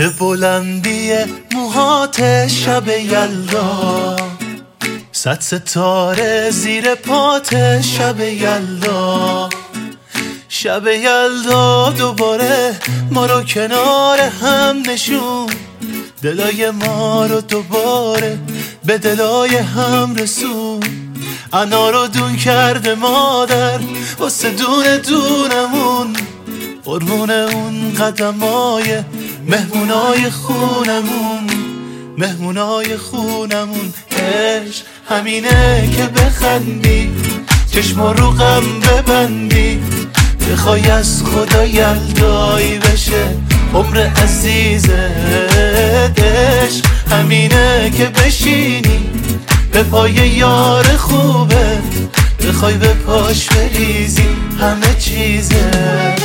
به بلندی موهات شب یلدا، 100 ستاره زیر پات شب یلدا. شب یلدا دوباره ما رو کنار هم نشون، دلای ما رو دوباره به دلای هم رسون. انا رو دون کرده مادر واسه دونه دونمون، قربون اون قدمای مهمونای خونمون، مهمونای خونمون. عشق همینه که بخندی، چشم رو غم ببندی، بخوای از خدا یلدایی بشه عمر عزیزت. عشق همینه که بشینی به پای یار خوبت، بخوای به پاش بریزی همه چیزت.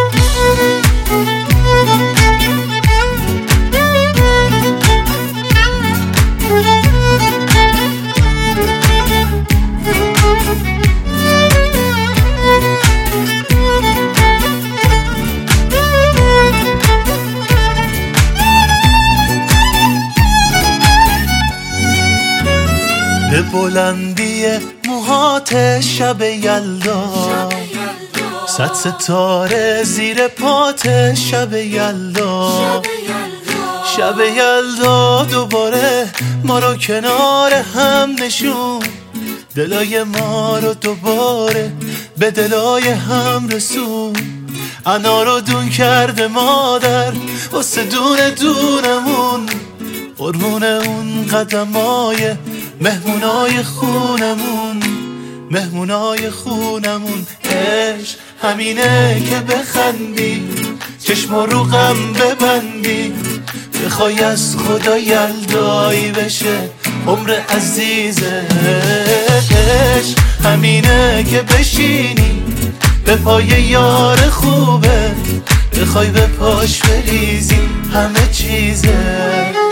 به بلندی موهات شب یلدا، 100 ستاره زیر پات شب یلدا. شب یلدا دوباره ما رو کنار هم نشون، دلای ما رو دوباره به دلای هم رسون. انا رو دون کرده مادر واسه دونه دونمون، قربون اون قدمای مهمونای خونمون، مهمونای خونمون. عشق همینه که بخندی، چشم رو غم ببندی، بخوای از خدا یلدایی بشه عمر عزیزت. عشق همینه که بشینی به پای یار خوبت، بخوای به پاش بریزی همه چیزت.